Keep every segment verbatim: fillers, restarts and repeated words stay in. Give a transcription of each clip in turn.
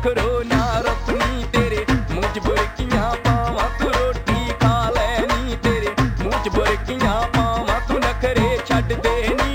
नखरो ना रखनी तेरे मुँह च बुरकियां पावां तू रोटी खा लैनी तेरे मुँह च बुरकियां पावां तू नखरे छड्ड देनी।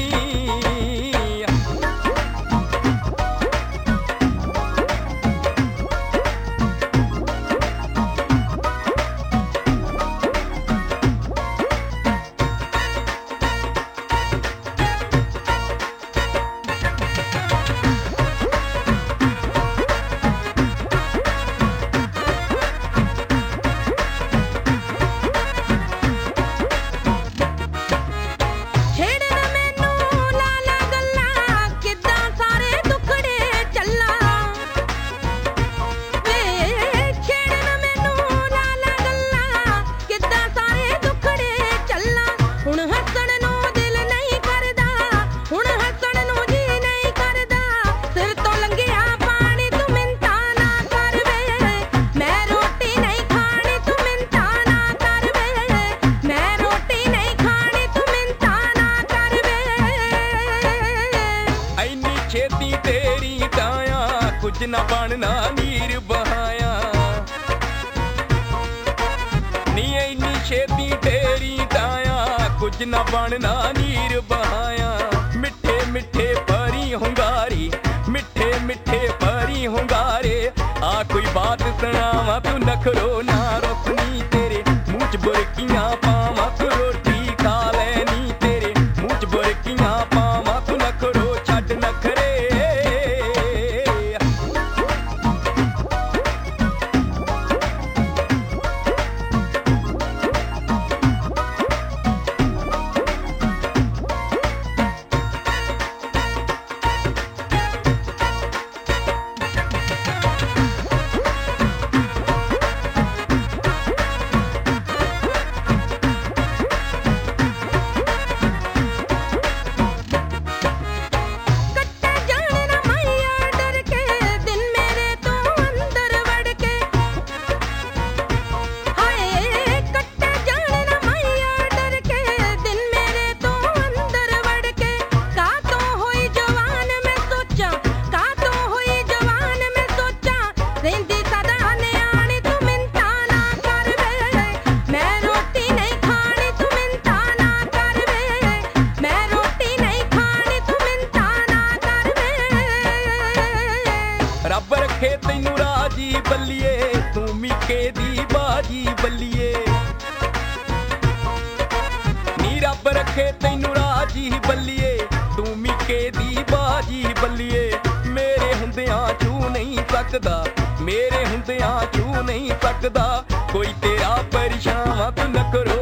छेती तेरी डाया कुछ ना बनना नीर बहाया नी इन्नी छेती तेरी डाया कुछ ना बनना नीर बहाया। मिठे मिठे परी हुंगारी मिठे मिठे परी हुंगारे आ कोई बात सुनावा तू नखरो ना रोकनी तेरे मुँह च बुरकियां पावां तू रोटी खा लैनी तेरे मुँह च बुरकियां पावां तू नखरो छड्ड नखरे। रब रखे तैनू राजी बल्लिए तू मिके दी बाजी बल्लिए नी रब रखे तैनू राजी बल्लिए तू मिके दी बाजी बल्लिए। मेरे हुंदियां छू नहीं सकदा मेरे हुंदियां छू नहीं सकदा कोई तेरा परेशान तू न करो